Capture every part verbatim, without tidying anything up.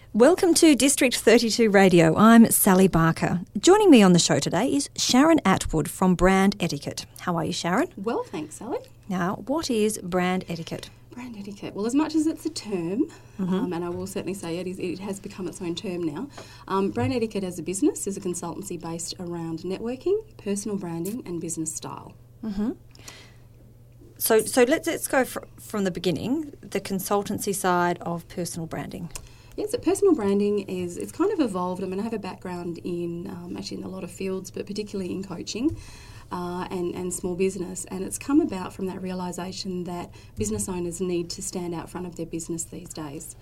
Welcome to District thirty-two Radio. I'm Sally Barker. Joining me on the show today is Sharon Atwood from Brand Etiquette. How are you, Sharon? Well, thanks, Sally. Now, what is brand etiquette? Brand etiquette. Well, as much as it's a term, mm-hmm. um, and I will certainly say it, is, it has become its own term now, um, brand etiquette as a business is a consultancy based around networking, personal branding and business style. Mm-hmm. So so let's, let's go fr- from the beginning, the consultancy side of personal branding. Yes, so personal branding is, it's kind of evolved. I mean, I have a background in, um, actually in a lot of fields, but particularly in coaching uh, and, and small business. And it's come about from that realisation that business owners need to stand out front of their business these days.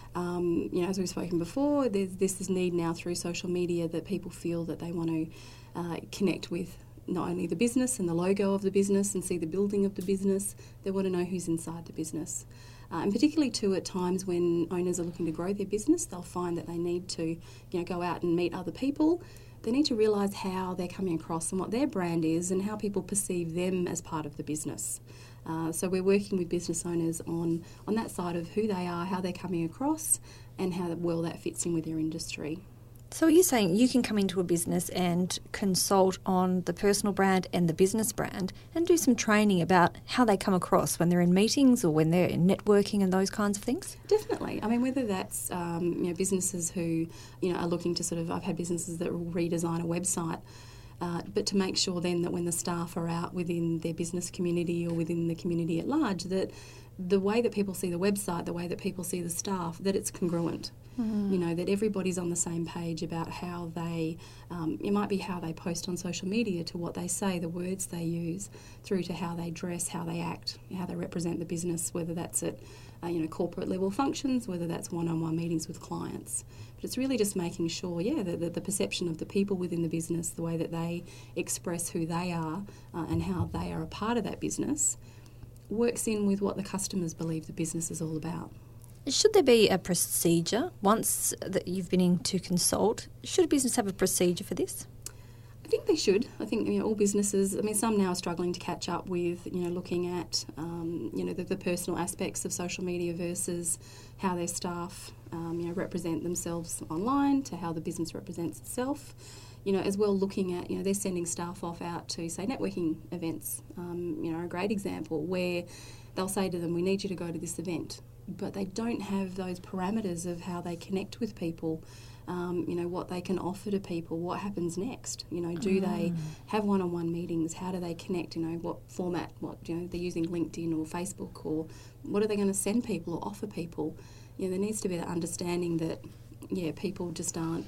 Um, you know, as we've spoken before, there's, there's this need now through social media that people feel that they want to uh, connect with not only the business and the logo of the business and see the building of the business, they want to know who's inside the business. Uh, and particularly too at times when owners are looking to grow their business, they'll find that they need to, you know, go out and meet other people. They need to realise how they're coming across and what their brand is and how people perceive them as part of the business. Uh, so we're working with business owners on, on that side of who they are, how they're coming across and how well that fits in with their industry. So are you saying you can come into a business and consult on the personal brand and the business brand and do some training about how they come across when they're in meetings or when they're in networking and those kinds of things? Definitely. I mean, whether that's um, you know businesses who you know are looking to sort of, I've had businesses that will redesign a website, uh, but to make sure then that when the staff are out within their business community or within the community at large, that the way that people see the website, the way that people see the staff, that it's congruent. Mm. You know, that everybody's on the same page about how they, um, it might be how they post on social media to what they say, the words they use, through to how they dress, how they act, how they represent the business, whether that's at, uh, you know, corporate level functions, whether that's one-on-one meetings with clients. But it's really just making sure, yeah, that the, the perception of the people within the business, the way that they express who they are uh, and how they are a part of that business, works in with what the customers believe the business is all about. Should there be a procedure once that you've been in to consult? Should a business have a procedure for this? I think they should. I think you know, all businesses, I mean, some now are struggling to catch up with, you know, looking at, um, you know, the, the personal aspects of social media versus how their staff, um, you know, represent themselves online to how the business represents itself. You know, as well looking at, you know, they're sending staff off out to, say, networking events, um, you know, a great example where they'll say to them, we need you to go to this event, but they don't have those parameters of how they connect with people, um, you know, what they can offer to people, what happens next, you know, do mm. they have one-on-one meetings, how do they connect, you know, what format, what, you know, they're using LinkedIn or Facebook, or what are they going to send people or offer people. You know, there needs to be that understanding that, yeah, people just aren't,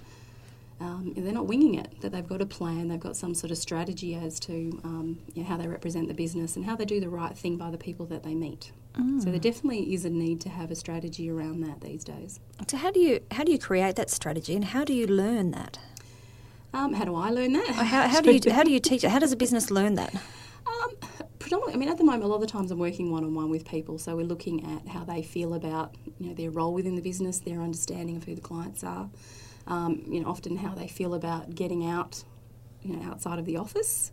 Um, they're not winging it, that they've got a plan, they've got some sort of strategy as to um, you know, how they represent the business and how they do the right thing by the people that they meet. Mm. So there definitely is a need to have a strategy around that these days. So how do you how do you create that strategy and how do you learn that? Um, how do I learn that? How, how do you how do you teach it? How does a business learn that? Um, predominantly, I mean, at the moment, a lot of the times I'm working one-on-one with people, so we're looking at how they feel about, you know, their role within the business, their understanding of who the clients are. Um, you know, often how they feel about getting out, you know, outside of the office.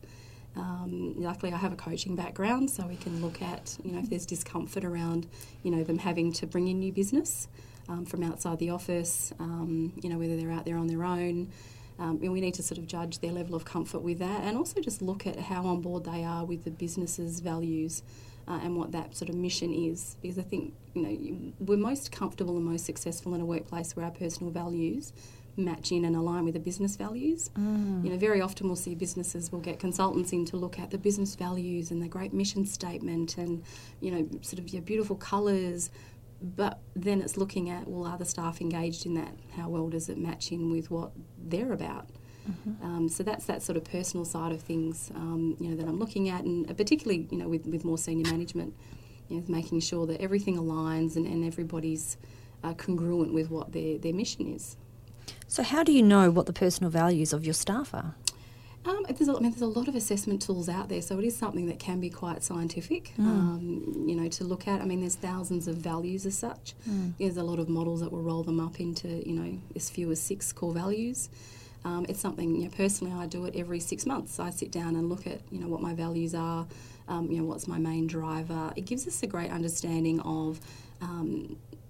Um, luckily, I have a coaching background, so we can look at, you know, if there's discomfort around, you know, them having to bring in new business um, from outside the office, um, you know, whether they're out there on their own. Um, and we need to sort of judge their level of comfort with that, and also just look at how on board they are with the business's values uh, and what that sort of mission is. Because I think, you know, we're most comfortable and most successful in a workplace where our personal values match in and align with the business values. Mm. You know, very often we'll see businesses will get consultants in to look at the business values and the great mission statement and, you know, sort of your beautiful colours, but then it's looking at, well, are the staff engaged in that? How well does it match in with what they're about? Mm-hmm. Um, so that's that sort of personal side of things, um, you know, that I'm looking at, and particularly, you know, with, with more senior management, you know, making sure that everything aligns and, and everybody's uh, congruent with what their, their mission is. So how do you know what the personal values of your staff are? Um, there's, a, I mean, there's a lot of assessment tools out there, so it is something that can be quite scientific, mm. um, you know, to look at. I mean, there's thousands of values as such. Mm. There's a lot of models that will roll them up into, you know, as few as six core values. Um, it's something, you know, personally I do it every six months. I sit down and look at, you know, what my values are, um, you know, what's my main driver. It gives us a great understanding of um,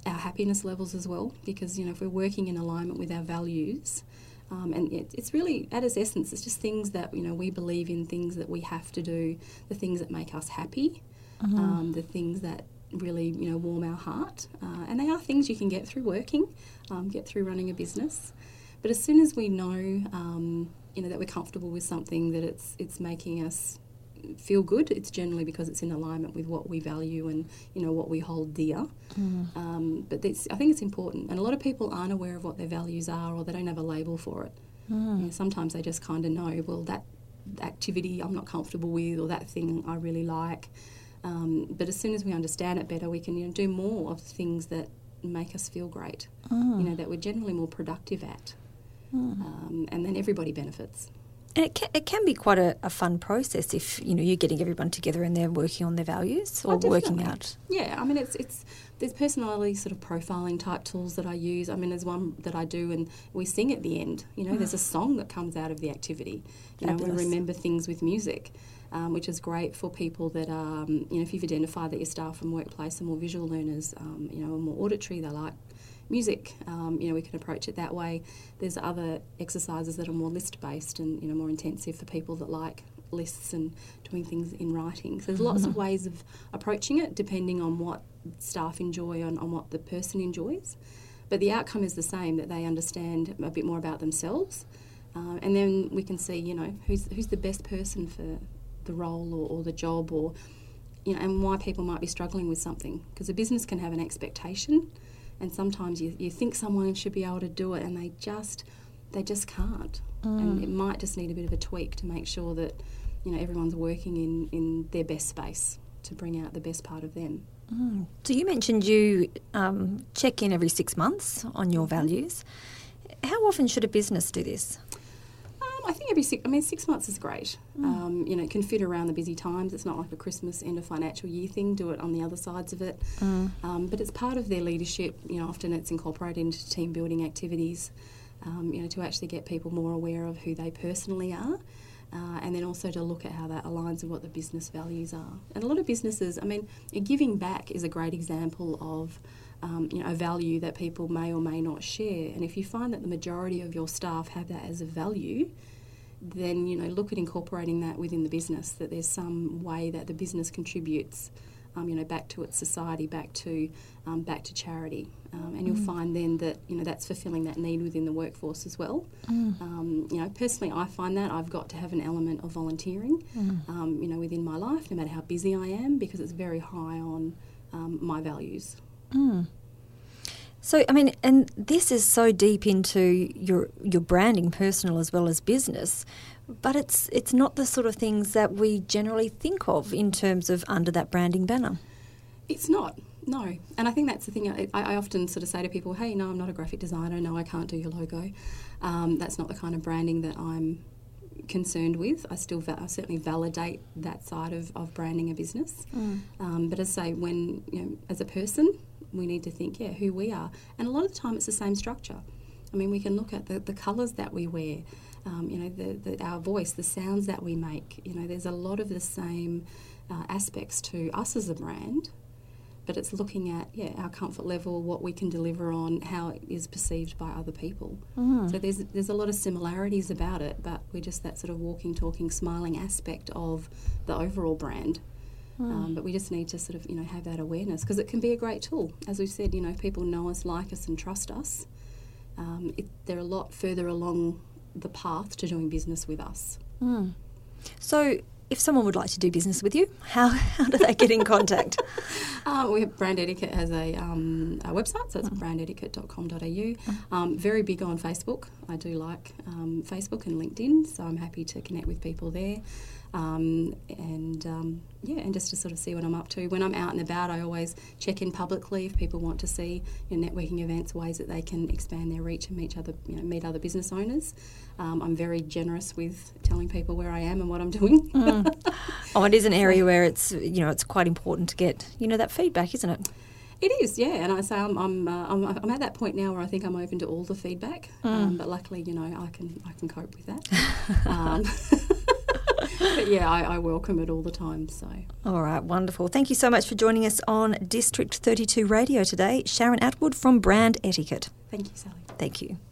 our happiness levels as well, because, you know, if we're working in alignment with our values, um, and it, it's really, at its essence, it's just things that, you know, we believe in, things that we have to do, the things that make us happy, mm-hmm. um, the things that really, you know, warm our heart. Uh, and they are things you can get through working, um, get through running a business. But as soon as we know, um, you know, that we're comfortable with something, that it's it's making us feel good, it's generally because it's in alignment with what we value and, you know, what we hold dear. Mm. Um, but I think it's important. And a lot of people aren't aware of what their values are, or they don't have a label for it. Mm. You know, sometimes they just kind of know, well, that activity I'm not comfortable with, or that thing I really like. Um, but as soon as we understand it better, we can, you know, do more of things that make us feel great, mm. you know, that we're generally more productive at. Mm. Um, and then everybody benefits. And it can, it can be quite a, a fun process if, you know, you're getting everyone together and they're working on their values or oh, working out. Yeah, I mean, it's it's there's personality sort of profiling type tools that I use. I mean, there's one that I do and we sing at the end. You know, mm. there's a song that comes out of the activity. You Fabulous. know, we remember things with music, um, which is great for people that, um, you know, if you've identified that your staff from workplace are more visual learners, um, you know, are more auditory, they like music, um, you know, we can approach it that way. There's other exercises that are more list-based and, you know, more intensive for people that like lists and doing things in writing. So there's lots of ways of approaching it depending on what staff enjoy and on what the person enjoys. But the outcome is the same, that they understand a bit more about themselves. Uh, and then we can see, you know, who's who's the best person for the role or, or the job, or, you know, and why people might be struggling with something. Because a business can have an expectation, and sometimes you, you think someone should be able to do it and they just they just can't. Mm. And it might just need a bit of a tweak to make sure that, you know, everyone's working in, in their best space to bring out the best part of them. Mm. So you mentioned you um, check in every six months on your values. How often should a business do this? I think every six, I mean, six months is great. Mm. Um, you know, it can fit around the busy times. It's not like a Christmas end of financial year thing. Do it on the other sides of it. Mm. Um, but it's part of their leadership. You know, often it's incorporated into team building activities, um, you know, to actually get people more aware of who they personally are. Uh, and then also to look at how that aligns with what the business values are. And a lot of businesses, I mean, giving back is a great example of Um, you know, a value that people may or may not share. And if you find that the majority of your staff have that as a value, then, you know, look at incorporating that within the business, that there's some way that the business contributes, um, you know, back to its society, back to um, back to charity. Um, and you'll mm. find then that, you know, that's fulfilling that need within the workforce as well. Mm. Um, you know, personally, I find that I've got to have an element of volunteering, mm. um, you know, within my life, no matter how busy I am, because it's very high on um, my values. Mm. So, I mean, and this is so deep into your your branding, personal as well as business, but it's it's not the sort of things that we generally think of in terms of under that branding banner. It's not, no. And I think that's the thing. I, I often sort of say to people, hey, no, I'm not a graphic designer. No, I can't do your logo. Um, that's not the kind of branding that I'm concerned with. I still va- I certainly validate that side of, of branding a business. Mm. Um, but as I say, when, you know, as a person, we need to think, yeah, who we are. And a lot of the time it's the same structure. I mean, we can look at the, the colours that we wear, um, you know, the, the, our voice, the sounds that we make. You know, there's a lot of the same uh, aspects to us as a brand, but it's looking at, yeah, our comfort level, what we can deliver on, how it is perceived by other people. Mm. So there's there's a lot of similarities about it, but we're just that sort of walking, talking, smiling aspect of the overall brand. Mm. Um, but we just need to sort of, you know, have that awareness, because it can be a great tool. As we've said, you know, if people know us, like us and trust us, um, it, they're a lot further along the path to doing business with us. Mm. So if someone would like to do business with you, how, how do they get in contact? uh, we have Brand Etiquette has a, um, a website, so it's mm. brand etiquette dot com dot a u. Mm. Um, very big on Facebook. I do like um, Facebook and LinkedIn, so I'm happy to connect with people there. Um, and um, yeah, and just to sort of see what I'm up to. When I'm out and about, I always check in publicly if people want to see, you know, networking events, ways that they can expand their reach and meet other, you know, meet other business owners. Um, I'm very generous with telling people where I am and what I'm doing. Mm. Oh, it is an area where it's, you know, it's quite important to get, you know, that feedback, isn't it? It is, yeah, and I say I'm I'm, uh, I'm I'm at that point now where I think I'm open to all the feedback, mm. um, but luckily, you know, I can I can cope with that. um, but yeah, I, I welcome it all the time. So. All right, wonderful. Thank you so much for joining us on District thirty-two Radio today. Sharon Atwood from Brand Etiquette. Thank you, Sally. Thank you.